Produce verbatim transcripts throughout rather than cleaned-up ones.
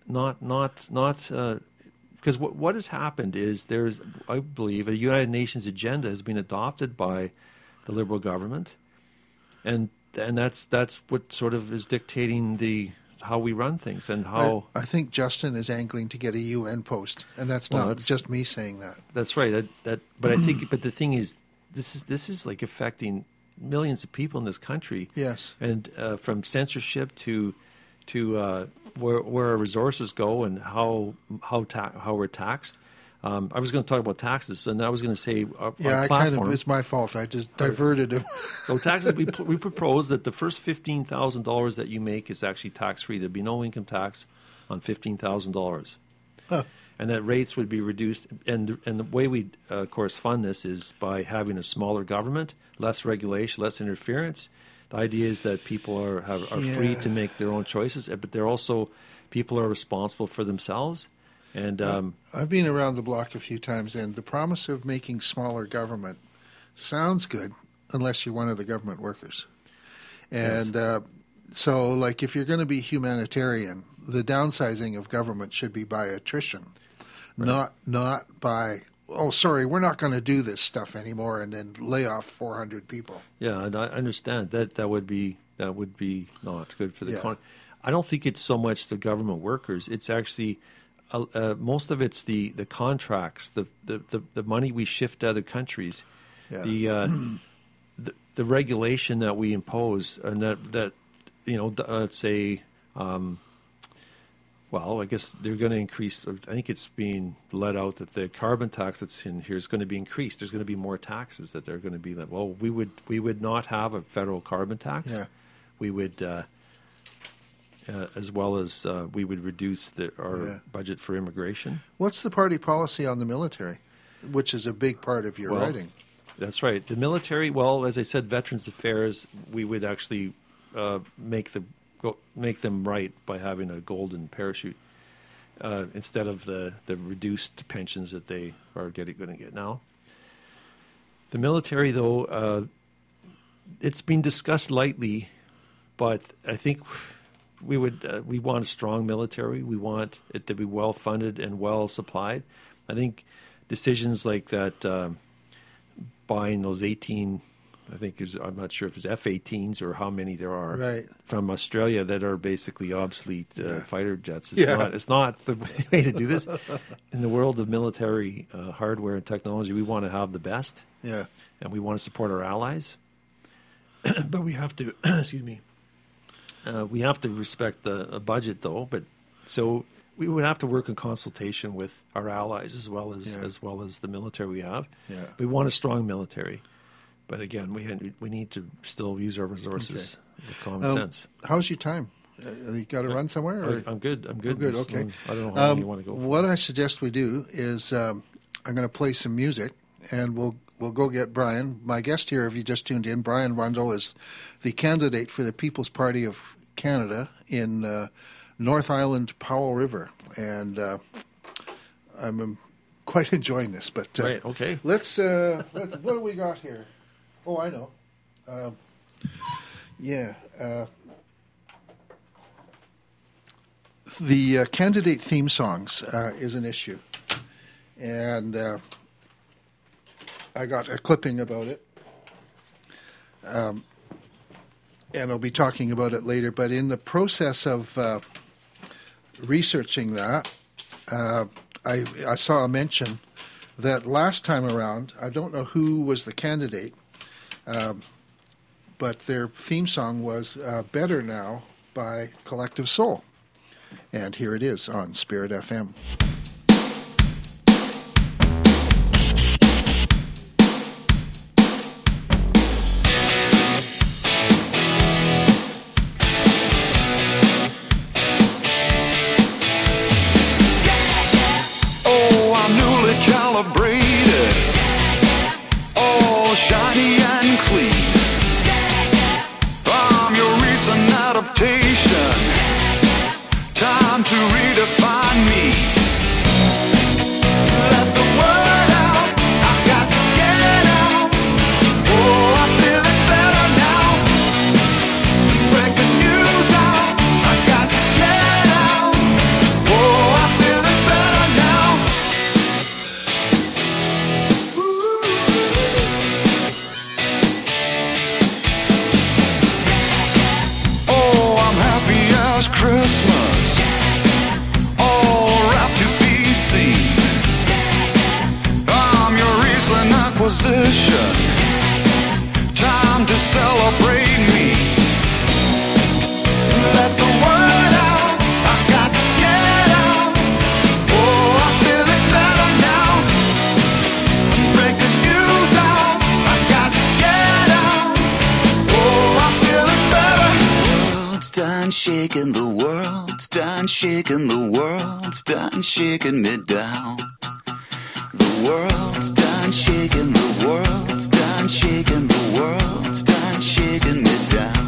not not not uh, because what what has happened is there's, I believe, a United Nations agenda has been adopted by the Liberal government, and and that's that's what sort of is dictating the how we run things and how. I, I think Justin is angling to get a U N post, and that's well, not that's, just me saying that. That's right. That, that but I think, but the thing is, this is this is like affecting millions of people in this country. Yes, and uh, from censorship to to uh, where where our resources go and how how ta- how we're taxed. Um, I was going to talk about taxes, and I was going to say our, yeah, our I platform. kind of, it's my fault. I just diverted him. So taxes, we we propose that the first fifteen thousand dollars that you make is actually tax free. There'd be no income tax on fifteen thousand dollars, huh. and that rates would be reduced. And and the way we, uh, of course, fund this is by having a smaller government, less regulation, less interference. The idea is that people are have, are yeah. free to make their own choices, but they're also people are responsible for themselves. And um, I've been around the block a few times, and the promise of making smaller government sounds good unless you're one of the government workers. And yes. uh, so, like, if you're going to be humanitarian, the downsizing of government should be by attrition, right. not not by, oh, sorry, we're not going to do this stuff anymore, and then lay off four hundred people. Yeah, and I understand that that would be that would be not good for the yeah. economy. I don't think it's so much the government workers; it's actually. Uh, uh, most of it's the, the contracts, the, the, the, the money we shift to other countries, yeah. the, uh, the the regulation that we impose, and that that you know, uh, say, um, well, I guess they're going to increase. I think it's being let out that the carbon tax that's in here is going to be increased. There's going to be more taxes that they're going to be like. Well, we would we would not have a federal carbon tax. Yeah. We would. Uh, Uh, as well as uh, we would reduce the, our yeah. budget for immigration. What's the party policy on the military, which is a big part of your well, writing? That's right. The military, well, as I said, Veterans Affairs, we would actually uh, make the go, make them right by having a golden parachute uh, instead of the, the reduced pensions that they are getting going to get now. The military, though, uh, it's been discussed lightly, but I think we would uh, we want a strong military. We want it to be well funded and well supplied. I think decisions like that, um, buying those eighteen, I think is, I'm not sure if it's F eighteens or how many there are right. from Australia that are basically obsolete uh, yeah. fighter jets. It's yeah. not it's not the way to do this. In the world of military uh, hardware and technology, we want to have the best. Yeah. And we want to support our allies. But we have to, excuse me, uh, we have to respect the a budget, though. But so we would have to work in consultation with our allies as well as yeah. as well as the military we have. Yeah. We want a strong military, but again, we we need to still use our resources okay. with common um, sense. How's your time? Uh, you got to run somewhere? Or? I'm good. I'm good. Oh, good. Okay. I don't know how um, long you want to go. What I suggest we do is um, I'm going to play some music, and we'll we'll go get Brian. My guest here, if you just tuned in, Brian Rundle is the candidate for the People's Party of Canada in uh, North Island, Powell River, and uh, I'm um, quite enjoying this. But uh, right. Okay. Let's. Uh, let, what do we got here? Oh, I know. Um, yeah. Uh, the uh, candidate theme songs uh, is an issue, and uh, I got a clipping about it, um, and I'll be talking about it later. But in the process of uh, researching that, uh, I, I saw a mention that last time around, I don't know who was the candidate, um, but their theme song was uh, Better Now by Collective Soul. And here it is on Spirit F M. Oh, I'm newly calibrated. Oh, shiny and clean. I'm your recent adaptation. Time to redefine me. Let the word out. I've got to get out. Oh, I'm feeling better now. Break the news out. I've got to get out. Oh, position. Time to celebrate me. Let the word out. I got to get out. Oh, I'm feeling better now. Break the news out. I got to get out. Oh, I'm feeling better. The world's done shaking. The world's done shaking. The world's done shaking me down. The world's done shaking. The world's done shaking. The world's done shaking me down.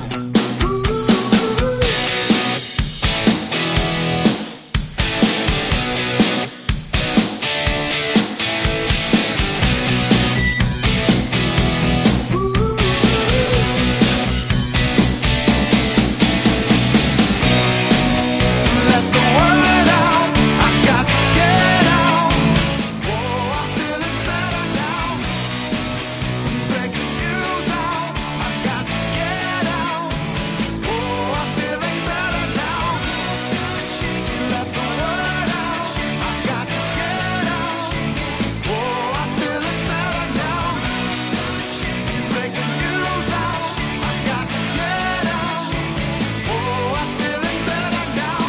Let the word out. I got to get out. Oh, I'm feeling better now. Break the news out. I got to get out. Oh, I'm feeling better now. Let the word out. I got to get out. Oh, I'm feeling better now. Break the news out. I got to get out. Oh, I'm feeling better now.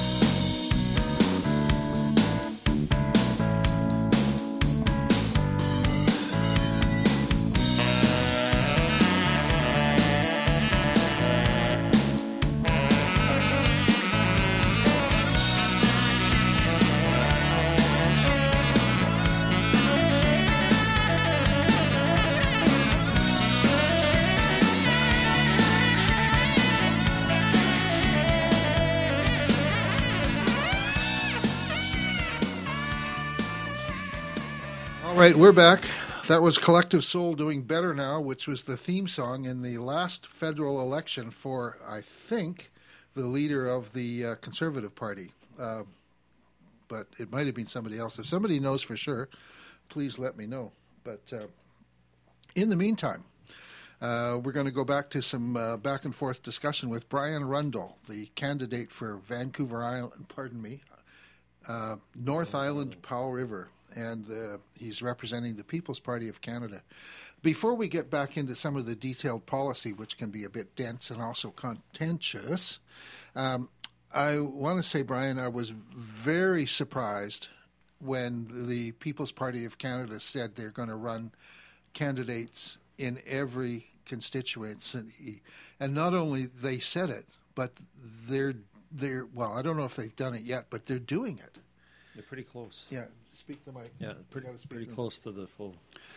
All right, we're back. That was Collective Soul doing Better Now, which was the theme song in the last federal election for, I think, the leader of the uh, Conservative Party. Uh, but it might have been somebody else. If somebody knows for sure, please let me know. But uh, in the meantime, uh, we're going to go back to some uh, back and forth discussion with Brian Rundle, the candidate for Vancouver Island, pardon me, uh, North Island Powell River, and uh, he's representing the People's Party of Canada. Before we get back into some of the detailed policy, which can be a bit dense and also contentious, um, I want to say, Brian, I was very surprised when the People's Party of Canada said they're going to run candidates in every constituency. And not only they said it, but they're, they're well, I don't know if they've done it yet, but they're doing it. They're pretty close. Yeah, speak the mic. Yeah, pretty, You gotta speak pretty the- close to the full.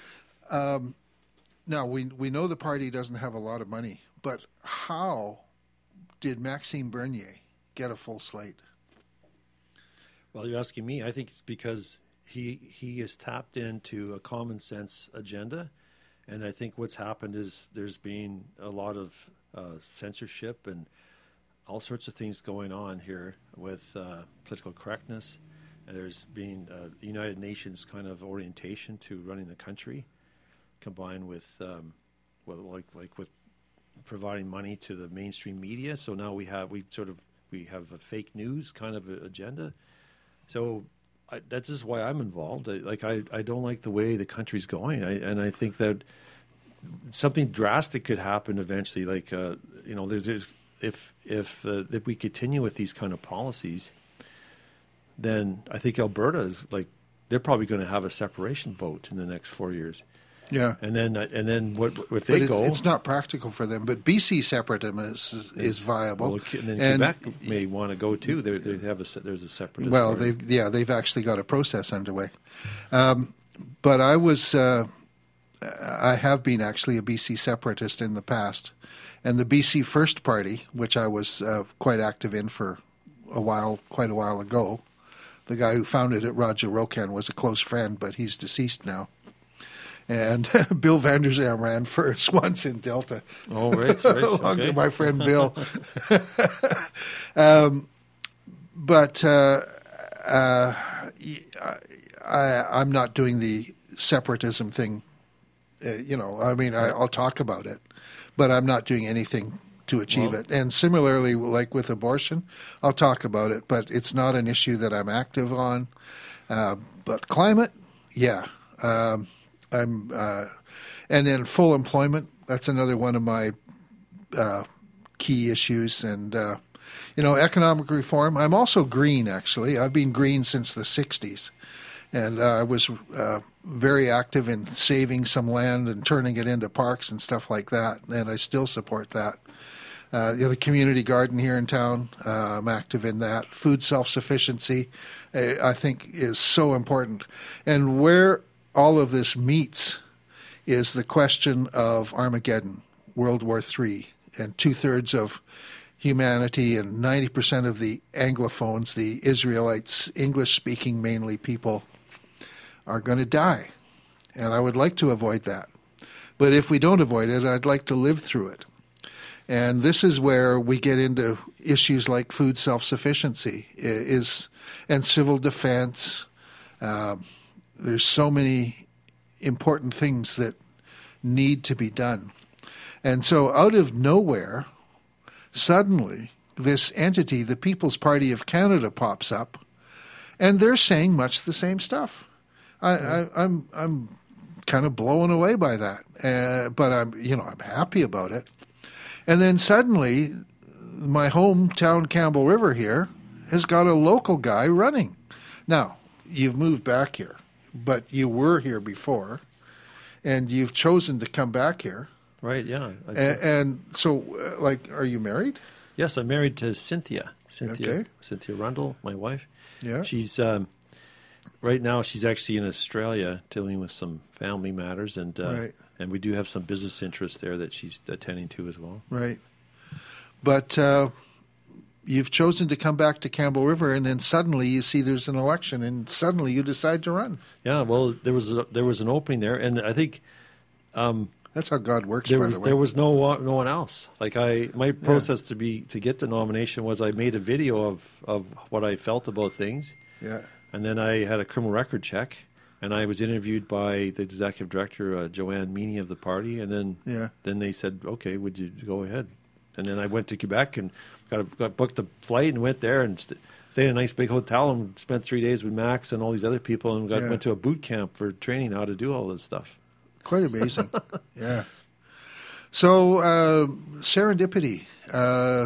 Now, we we know the party doesn't have a lot of money, but how did Maxime Bernier get a full slate? Well, you're asking me. I think it's because he he has tapped into a common sense agenda, and I think what's happened is there's been a lot of uh, censorship and all sorts of things going on here with uh, political correctness. And there's been a United Nations kind of orientation to running the country, combined with um, well, like like with providing money to the mainstream media. So now we have we sort of we have a fake news kind of a agenda. So I, that's just why I'm involved. I, like I, I don't like the way the country's going, I, and I think that something drastic could happen eventually. Like uh, you know, there's, there's if if uh, if we continue with these kind of policies, then I think Alberta is like they're probably going to have a separation vote in the next four years. Yeah. And then uh, and then what if But they it, go? it's not practical for them. But B C separatism is, is viable. Well, and then And- Quebec may want to go too. They they have a se- there's a separate. Well, they yeah, they've actually got a process underway. Um, but I was, uh, I have been actually a B C separatist in the past, and the B C First Party, which I was uh, quite active in for a while, quite a while ago. The guy who founded it, Roger Rocan, was a close friend, but he's deceased now. And Bill Vanderzam ran first once in Delta. Oh, right, right. Along okay. to my friend Bill. um, but uh, uh, I, I'm not doing the separatism thing. Uh, you know, I mean, I, I'll talk about it, but I'm not doing anything to achieve Well- it. And similarly, like with abortion, I'll talk about it, but it's not an issue that I'm active on. Uh, but climate, yeah. Um, I'm, uh, and then full employment. That's another one of my uh, key issues. And uh, you know, economic reform. I'm also green. Actually, I've been green since the sixties, and uh, I was uh, very active in saving some land and turning it into parks and stuff like that. And I still support that. Uh, the other community garden here in town, uh, I'm active in that. Food self-sufficiency, uh, I think, is so important. And where all of this meets is the question of Armageddon, World War Three, and two-thirds of humanity and ninety percent of the Anglophones, the Israelites, English-speaking mainly people, are going to die. And I would like to avoid that. But if we don't avoid it, I'd like to live through it. And this is where we get into issues like food self-sufficiency is, and civil defense. Um, there's so many important things that need to be done. And so out of nowhere, suddenly this entity, the People's Party of Canada, pops up, and they're saying much the same stuff. I, I, I'm I'm kind of blown away by that, uh, but I'm you know I'm happy about it. And then suddenly, my hometown Campbell River here has got a local guy running. Now, you've moved back here, but you were here before, and you've chosen to come back here. Right, yeah. I- And, and so, uh, like, are you married? yes, I'm married to Cynthia. Cynthia, Okay. Cynthia Rundle, my wife. Yeah. She's um, right now. She's actually in Australia dealing with some family matters, and uh, Right. and we do have some business interests there that she's attending to as well. Right. But uh, you've chosen to come back to Campbell River, and then suddenly you see there's an election, and suddenly you decide to run. Yeah, well, there was a, there was an opening there, and I think That's how God works, there by was the way. there was no one- no one else. Like I, my process to be to get the nomination was I made a video of of what I felt about things, Yeah. and then I had a criminal record check, and I was interviewed by the executive director, uh, Joanne Meany of the party, and then Yeah. then they said, okay, would you go ahead? And then I went to Quebec and got a, got booked a flight and went there and st- stayed in a nice big hotel and spent three days with Max and all these other people and got Yeah. went to a boot camp for training how to do all this stuff. Quite amazing. Yeah. So, uh, serendipity. Uh,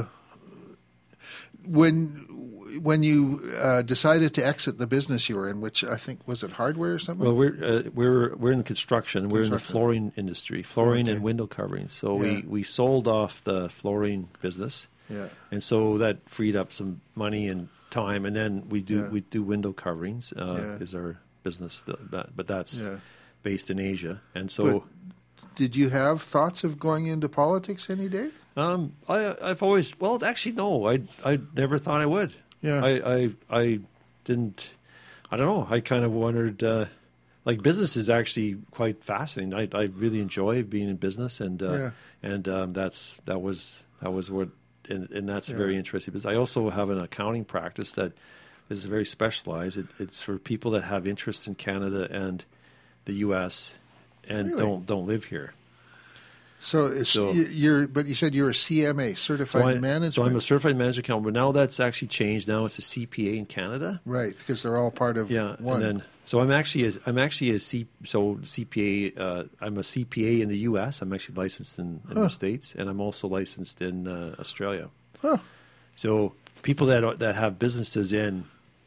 when when you uh, decided to exit the business you were in, which I think was it hardware or something? Well, we're uh, we're we're in construction. We're in the Construction. flooring industry, flooring Okay. and window coverings. So Yeah. we, we sold off the flooring business, Yeah. and so that freed up some money and time. And then we do Yeah. we do window coverings uh, Yeah. is our business, that, that, but that's Yeah. based in Asia. And so But did you have thoughts of going into politics any day? um, I I've always well actually no I I never thought I would. Yeah. I I, I didn't. I don't know. I kind of wondered. Uh, like business is actually quite fascinating. I I really enjoy being in business, and uh, Yeah. and um, that's that was that was what, and, and that's Yeah. a very interesting business. I also have an accounting practice that is very specialized. It, it's for people that have interest in Canada and the U S and Really? don't don't live here. So, it's, So- you- you're, but you said you're a C M A, certified So, I, management, so I'm a certified management accountant, but now that's actually changed. Now it's a C P A in Canada. right? Because they're all part of Yeah, one. and then so I'm actually a, I'm actually a C so C P A. Uh, I'm a C P A in the U S. I'm actually licensed in, in Huh. the States, and I'm also licensed in uh, Australia. Huh. So people that are, that have businesses in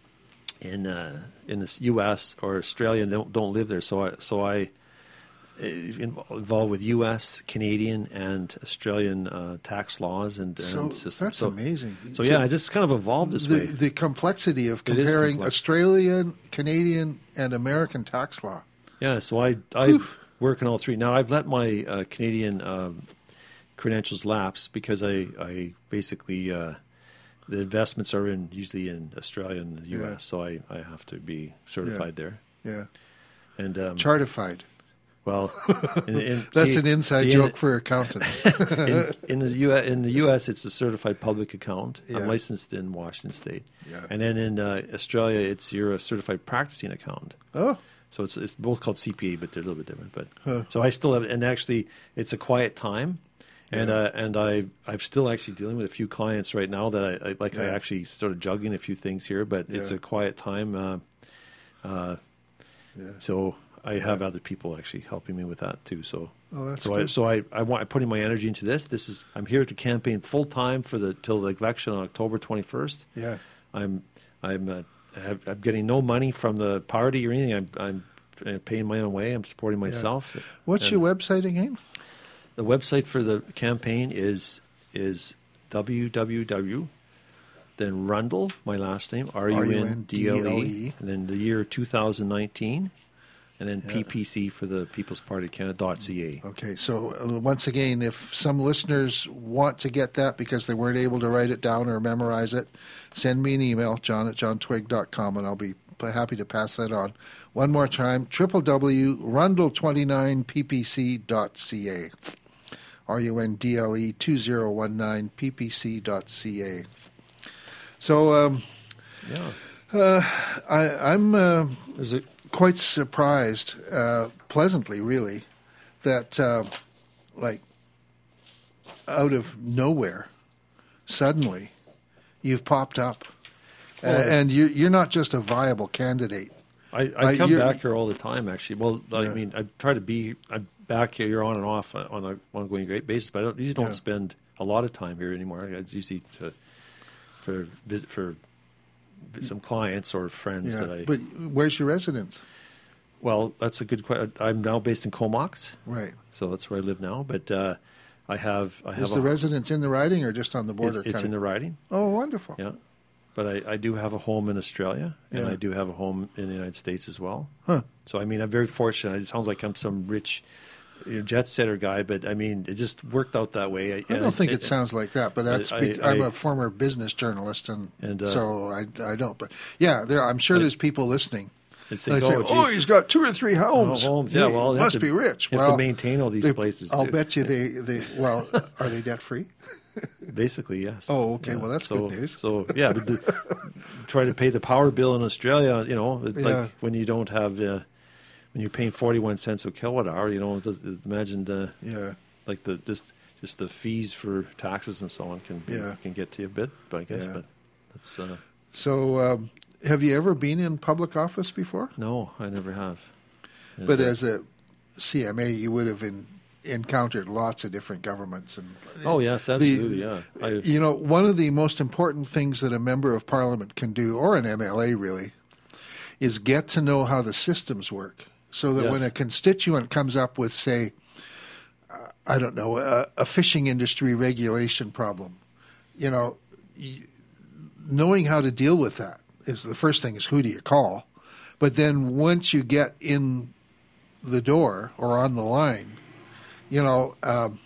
in uh, in the U S or Australia and don't don't live there. So I so I uh, involved with U S, Canadian, and Australian uh, tax laws and, So and systems. that's so, amazing. So yeah, I just kind of evolved this the, way. the complexity of It is comparing complex. Australian, Canadian, and American tax law. Yeah, so I I work in all three. Now I've let my uh, Canadian um, credentials lapse because I I basically uh, the investments are in usually in Australia and the U S, Yeah. so I, I have to be certified there. Yeah, And um, chartified. well, in, in, That's see- an inside see, joke for accountants. In, in the U S, in the U S, it's a certified public accountant. Yeah. I'm licensed in Washington State, Yeah. and then in uh, Australia, it's you're a certified practicing accountant. Oh, So it's it's both called C P A, but they're a little bit different. But Huh. so I still have, and actually, it's a quiet time, and Yeah. uh, and I I'm still actually dealing with a few clients right now that I, I like. I Yeah. actually started juggling a few things here, but it's Yeah. a quiet time. Uh, uh, yeah. so I have other people actually helping me with that too. So, Oh, that's so I good. so I I want I'm putting my energy into this. This is I'm here to campaign full time for the till the election on October twenty-first. Yeah. I'm I'm uh, have, I'm getting no money from the party or anything. I'm I'm uh, paying my own way. I'm supporting myself. What's And your website again? The website for the campaign is is www. Then Rundle, my last name, R U N D L E, and then the year two thousand nineteen, and then P P C for the People's Party of Canada dot C A. Okay, so uh, once again, if some listeners want to get that because they weren't able to write it down or memorize it, send me an email, john at john twig dot com, and I'll be happy to pass that on. One more time, w w w dot rundle twenty-nine p p c dot c a. R U N D L E two thousand nineteen p p c dot c a. So um, Yeah, uh, I, I'm uh, there's a quite surprised, uh, pleasantly really, that uh, like out of nowhere, suddenly, you've popped up, uh, Well, and you, you're not just a viable candidate. I, Uh, I come you're- back here all the time, actually. Well, I Yeah. mean, I try to be. I'm back here on and off on an ongoing great basis, but I don't, usually don't Yeah. spend a lot of time here anymore. It's usually to, for visit for some clients or friends Yeah, that I. but where's your residence? well, that's a good question. I'm now based in Comox, Right. so that's where I live now. But uh, I have. I have Is a, the residence in the riding or just on the border? It's, it's kinda? in the riding. Oh, wonderful. Yeah. But I, I do have a home in Australia, and Yeah. I do have a home in the United States as well. Huh. So, I mean, I'm very fortunate. It sounds like I'm some rich you know, jet setter guy, but, I mean, it just worked out that way. I don't think it, sounds like that, but that's I- bec- I- I'm a former business journalist, and, And, uh, so I, I don't. But yeah, there I'm sure I- there's people listening. It's They like, say, oh, "Oh, gee, he's got two or three homes. oh, homes. Yeah, He well, you must have to- be rich." You well, have to maintain all these they- places. I'll too. bet you they, they well, are they debt free? Basically, yes. Oh, okay. Well, that's so, good news. So, yeah, but the, try to pay the power bill in Australia, you know, it's Yeah. like when you don't have, uh, when you're paying forty-one cents a kilowatt hour, you know, it does- imagine the, Yeah. like the just just the fees for taxes and so on can be, Yeah. can get to you a bit, but I guess, Yeah. but that's uh, So, um, have you ever been in public office before? no, I never have. And, But uh, as a C M A, you would have in, encountered lots of different governments and. oh yes, absolutely, yeah. I, You know, one of the most important things that a member of parliament can do, or an M L A really, is get to know how the systems work. So that when Yes. a constituent comes up with, say, uh, I don't know, a, a fishing industry regulation problem, you know, y- knowing how to deal with that is the first thing is who do you call? But then once you get in the door or on the line, you know, um,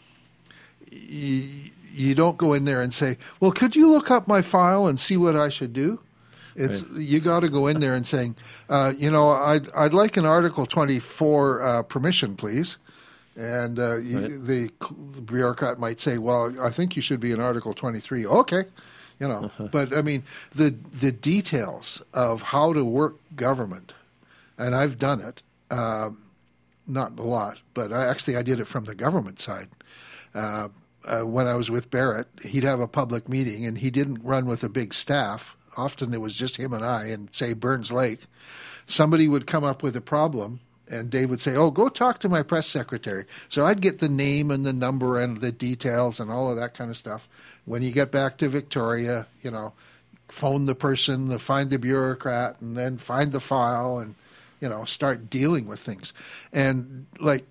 you, you don't go in there and say, well, could you look up my file and see what I should do? It's Right. you got to go in there and saying, uh, you know, I'd I'd like an Article twenty-four uh, permission, please. And uh, you, Right. the, the bureaucrat might say, well, I think you should be in Article twenty-three. Okay, you know. But I mean, the the details of how to work government, and I've done it. Um, not a lot, but I actually I did it from the government side. Uh, uh, when I was with Barrett, he'd have a public meeting, and he didn't run with a big staff. Often it was just him and I, and say Burns Lake. Somebody would come up with a problem, and Dave would say, "Oh, go talk to my press secretary." So I'd get the name and the number and the details and all of that kind of stuff. When you get back to Victoria, you know, phone the person, the, find the bureaucrat, and then find the file, and you know, start dealing with things. And like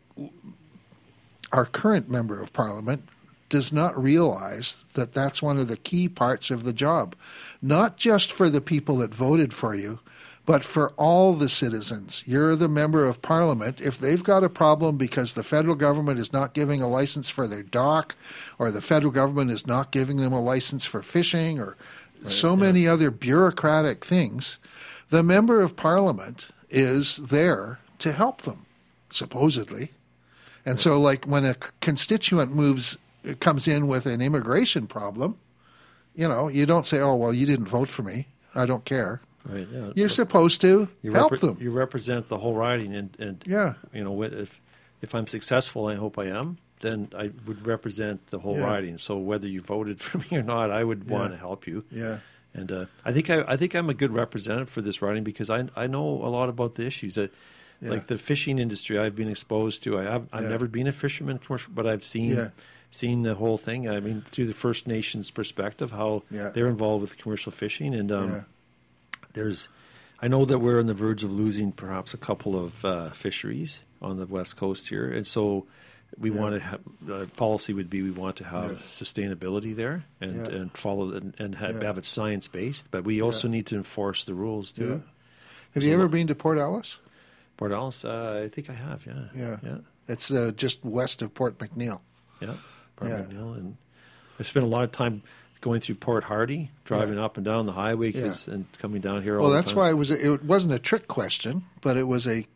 our current member of parliament does not realize that that's one of the key parts of the job, not just for the people that voted for you, but for all the citizens. You're the member of parliament. If they've got a problem because the federal government is not giving a license for their dock, or the federal government is not giving them a license for fishing, or so many other bureaucratic things, the member of parliament is there to help them, supposedly. And so, like, when a constituent moves, comes in with an immigration problem, you know, you don't say, "Oh, well, you didn't vote for me. I don't care." right, yeah. You're supposed to You help repre- them. You represent the whole riding, and, and Yeah. you know, if if I'm successful, I hope I am, then I would represent the whole Yeah. riding. So whether you voted for me or not, I would want Yeah. to help you. Yeah. And uh, I think I, I think I'm a good representative for this riding because I I know a lot about the issues. That Yeah. Like the fishing industry, I've been exposed to. I have, I've Yeah. never been a fisherman, commercial, but I've seen Yeah. seen the whole thing. I mean, through the First Nations perspective, how Yeah. they're involved with commercial fishing, and um, Yeah. there's. I know that we're on the verge of losing perhaps a couple of uh, fisheries on the west coast here, and so we Yeah. want to have uh, policy would be we want to have Yeah. sustainability there and, Yeah. and follow and, and have, Yeah. have it science based, but we also need to enforce the rules too. Yeah. Have There's you a ever lot- been to Port Alice? Port Alice, uh, I think I have, yeah, Yeah. yeah, It's uh, just west of Port McNeil. yeah. Port Yeah. McNeil, and I spent a lot of time going through Port Hardy, driving up and down the highway 'cause- and coming down here all Well, the that's time. why it was. A, it wasn't a trick question, but it was a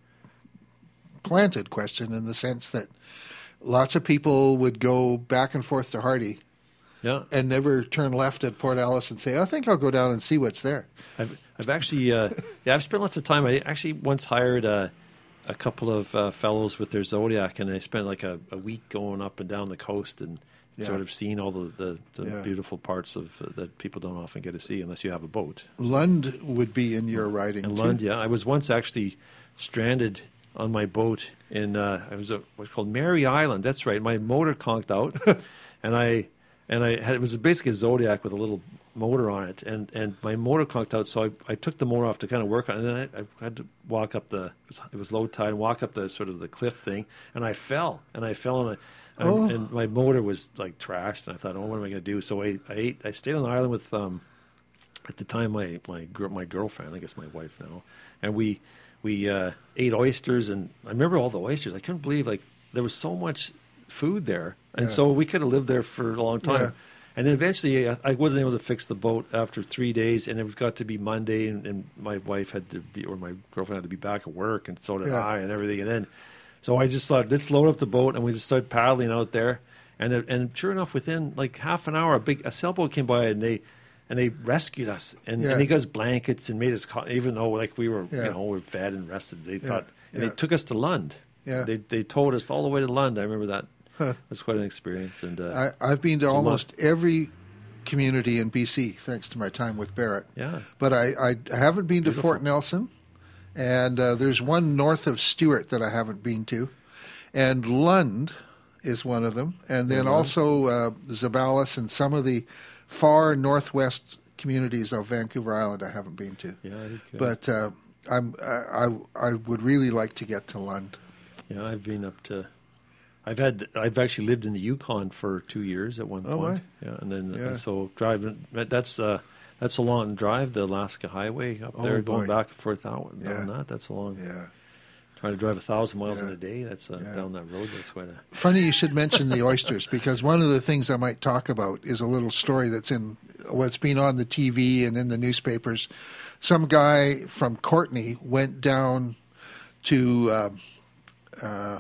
planted question in the sense that lots of people would go back and forth to Hardy Yeah, and never turn left at Port Alice and say, "I think I'll go down and see what's there." I've I've actually uh, yeah I've spent lots of time. I actually once hired a a couple of uh, fellows with their Zodiac, and I spent like a, a week going up and down the coast and Yeah. sort of seeing all the the, the Yeah. beautiful parts of uh, that people don't often get to see unless you have a boat. Lund would be in your riding. And too. Lund, yeah, I was once actually stranded on my boat in uh, I was at what's called Mary Island. That's right. My motor conked out, and I and I had it was basically a Zodiac with a little motor on it, and, and my motor conked out. So I, I took the motor off to kind of work on it, and then I, I had to walk up the it was, it was low tide, and walk up the sort of the cliff thing, and I fell, and I fell on a. And, Oh. and my motor was like trashed, and I thought, "Oh, what am I going to do?" So I, I ate. I stayed on the island with, um, at the time, my my gir- my girlfriend, I guess my wife now, and we we uh, ate oysters, and I remember all the oysters. I couldn't believe like there was so much food there, and Yeah. so we could have lived there for a long time. Yeah. And then eventually, I, I wasn't able to fix the boat after three days, and it got to be Monday, and, and my wife had to be, or my girlfriend had to be back at work, and so did Yeah. I, and everything, and then. So I just thought, let's load up the boat, and we just started paddling out there. And it, and sure enough, within like half an hour, a big a sailboat came by, and they and they rescued us, and, Yeah. and they got us blankets and made us, co- even though like we were Yeah. you know we were fed and rested. They Yeah. thought, and Yeah. they took us to Lund. Yeah. They they towed us all the way to Lund. I remember that. Huh. It was quite an experience. And uh, I, I've been to a lot. almost every community in B C thanks to my time with Barrett. yeah, But I, I haven't been to Beautiful. Fort Nelson, and uh, there's one north of Stewart that I haven't been to, and Lund is one of them, and then Mhm. also uh, Zabalas and some of the far northwest communities of Vancouver Island I haven't been to. yeah, I think, uh, But uh, I'm I, I I would really like to get to Lund. yeah, I've been up to. I've had I've actually lived in the Yukon for two years at one Oh, point. Yeah, and then Yeah. uh, so driving that's uh that's a long drive, the Alaska Highway up Oh, there, going boy. back and forth out Yeah. down that. That's a long. Yeah. Trying to drive a thousand miles in Yeah. a day. That's uh, Yeah. down that road. That's quite a. Funny you should mention the oysters, because one of the things I might talk about is a little story that's in what's been on the T V and in the newspapers. Some guy from Courtney went down to, uh, uh,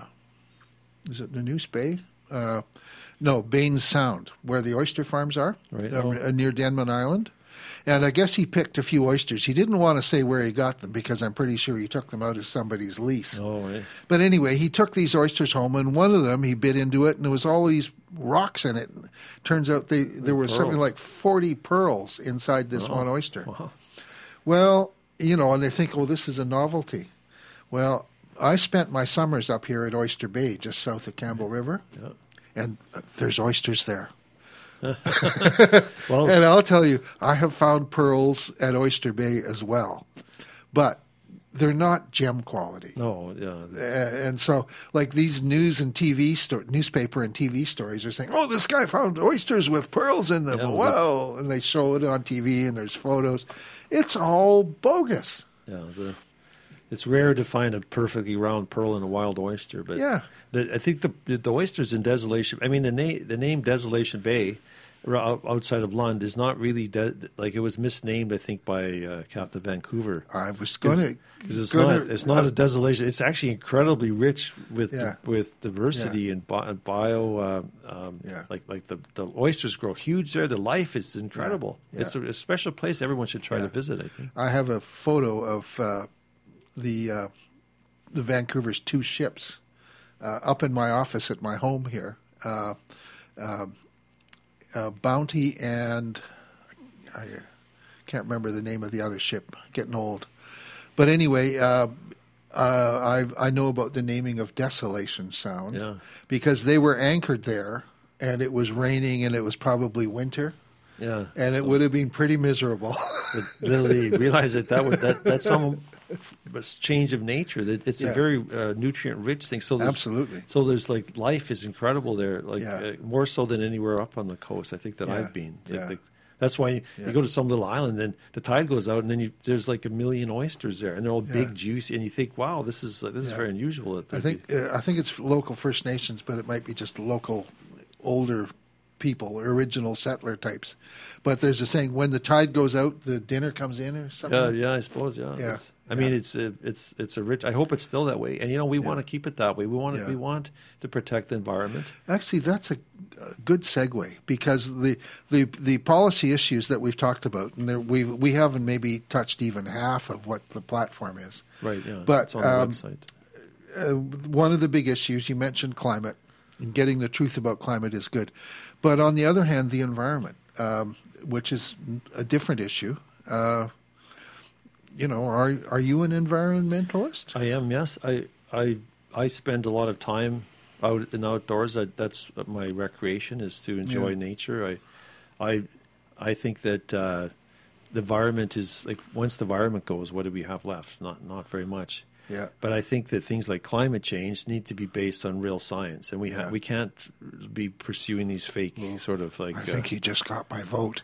is it the Neuse Bay? Uh, no, Baines Sound, where the oyster farms are, Right. uh, Oh. near Denman Island. And I guess he picked a few oysters. He didn't want to say where he got them because I'm pretty sure he took them out of somebody's lease. Oh, right. But anyway, he took these oysters home, and one of them he bit into it, and there was all these rocks in it. Turns out they, there was something pearls. like forty pearls inside this Oh, one oyster. Wow. Well, you know, and they think, oh, this is a novelty. Well, I spent my summers up here at Oyster Bay, just south of Campbell River, Yeah. and there's oysters there. Well, And I'll tell you, I have found pearls at Oyster Bay as well, but they're not gem quality. no, yeah. Uh, and so, like these news and T V sto- newspaper and T V stories are saying, "Oh, this guy found oysters with pearls in them." Yeah, well, Wow! And they show it on T V, and there's photos. It's all bogus. Yeah, the, it's rare to find a perfectly round pearl in a wild oyster, but Yeah. the, I think the the oysters in Desolation. I mean, the name the name Desolation Bay, r- out- outside of Lund, is not really de- like it was misnamed. I think by uh, Captain Vancouver. I was going to. Because it's not it's not a desolation. It's actually incredibly rich with Yeah. with diversity and bi- bio. Uh, um, Yeah. Like like the, the oysters grow huge there. The life is incredible. Yeah. It's a, a special place everyone should try Yeah. to visit. I think. I have a photo of uh, the uh, the Vancouver's two ships uh, up in my office at my home here. Uh, uh, uh, Bounty and I can't remember the name of the other ship. Getting old, but anyway, uh, Uh, I I know about the naming of Desolation Sound Yeah. because they were anchored there, and it was raining, and it was probably winter, Yeah. and it So- would have been pretty miserable. But literally realize that that would that that's some change of nature. That it's Yeah. a very uh, nutrient rich thing. So there's, Absolutely. So there's like life is incredible there, like Yeah. uh, more so than anywhere up on the coast. I think that Yeah. I've been. Like, Yeah. like, that's why you, Yeah. you go to some little island, and the tide goes out, and then you, there's like a million oysters there, and they're all Yeah. big, juicy, and you think, wow, this is uh, this is Yeah. very unusual. That I there'd think be- uh, I think it's local First Nations, but it might be just local older people, original settler types. But there's a saying: when the tide goes out, the dinner comes in, or something. Yeah, yeah, I suppose, yeah. Yeah, It's- I mean, yeah. it's a, it's it's a rich. I hope it's still that way, and you know, we Yeah. want to keep it that way. We want Yeah. to, we want to protect the environment. Actually, that's a, a good segue because the, the the policy issues that we've talked about, and there, we we haven't maybe touched even half of what the platform is. Right, yeah. But, it's on the um, website. Uh, one of the big issues you mentioned, climate, and getting the truth about climate is good, but on the other hand, the environment, um, which is a different issue. Uh, you know, are are you an environmentalist? I am, yes. I I I spend a lot of time out in outdoors. I, that's my recreation is to enjoy Yeah. nature. I I I think that uh, the environment is like once the environment goes, what do we have left? Not not very much. Yeah. But I think that things like climate change need to be based on real science, and we ha- Yeah. we can't be pursuing these fake sort of like. I uh, think he just got my vote.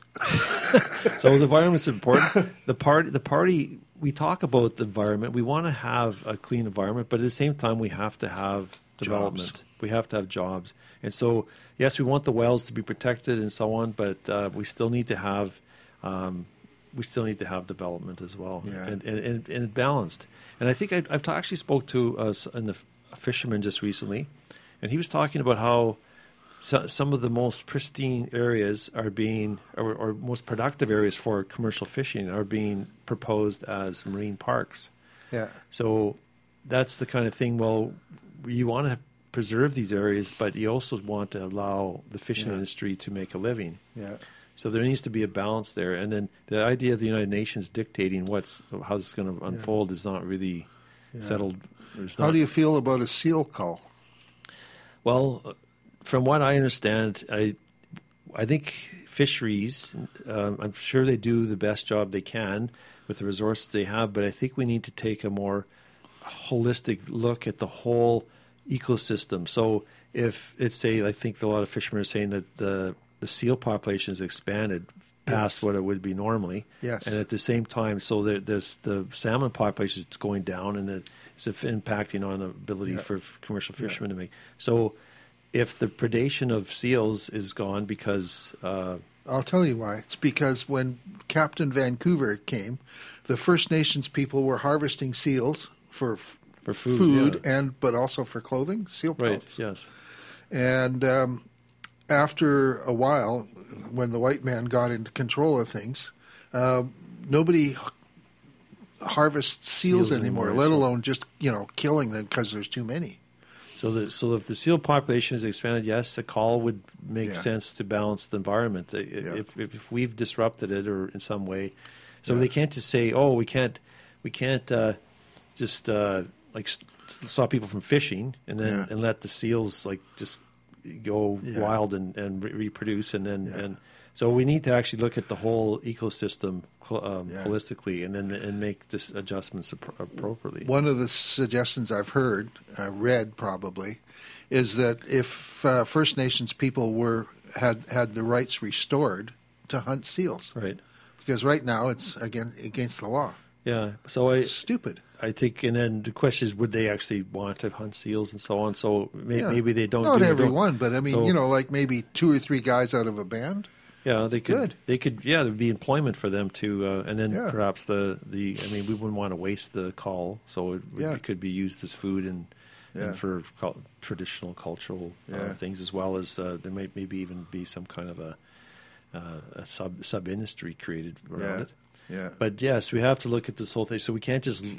So the environment's important. The party, the party, we talk about the environment. We want to have a clean environment, but at the same time, we have to have development. Jobs. We have to have jobs, and so yes, we want the wells to be protected and so on, but uh, we still need to have. Um, we still need to have development as well, Yeah. and, and, and, and balanced. And I think I, I've ta- actually spoke to uh, s- and the, a fisherman just recently, and he was talking about how so, some of the most pristine areas are being, or, or most productive areas for commercial fishing are being proposed as marine parks. Yeah. So that's the kind of thing. Well, you want to preserve these areas, but you also want to allow the fishing Yeah. industry to make a living. Yeah. So there needs to be a balance there, and then the idea of the United Nations dictating what's how it's going to unfold is not really Yeah. settled. There's How not- do you feel about a seal cull? Well, uh, from what I understand, I I think fisheries. Um, I'm sure they do the best job they can with the resources they have, but I think we need to take a more holistic look at the whole ecosystem. So if it's say, I think a lot of fishermen are saying that the the seal population has expanded past Yes. what it would be normally. Yes. And at the same time, so there, there's the salmon population is going down, and that it's impacting on the ability Yeah. for f- commercial Yeah. fishermen to make. So if the predation of seals is gone because uh, I'll tell you why. It's because when Captain Vancouver came, the First Nations people were harvesting seals for f- For food, yeah. and but also for clothing, seal right, pelts. yes, And um, after a while, when the white man got into control of things, uh, nobody h- harvests seals, Seals anymore, anymore, let so- alone just you know killing them because there's too many. so the so if the seal population is expanded, yes, a call would make Yeah. sense to balance the environment. I- If, if if we've disrupted it or in some way, so Yeah. they can't just say, oh, we can't we can't uh, just uh, like st- stop people from fishing and then Yeah. and let the seals like just go Yeah. wild and, and re- reproduce and then Yeah. and so we need to actually look at the whole ecosystem cl- um, Yeah. holistically and then and make this adjustments appro- appropriately. One of the suggestions I've heard, uh, read probably, is that if uh, First Nations people were had had the rights restored to hunt seals, Right. because right now it's again against the law. Yeah. So I It's stupid. I think, and then the question is, would they actually want to hunt seals and so on? So may, Yeah. maybe they don't. Not do, everyone, but I mean, So- you know, like maybe two or three guys out of a band. Yeah, they could. Good. They could. Yeah, there'd be employment for them to, uh, and then Yeah. perhaps the, the. I mean, we wouldn't want to waste the call, so it, would Yeah. be, could be used as food and, Yeah. and for cul- traditional cultural Yeah. uh, things, as well as uh, there might maybe even be some kind of a, uh, a sub sub industry created around Yeah. it. Yeah. But yes, we have to look at this whole thing. So we can't just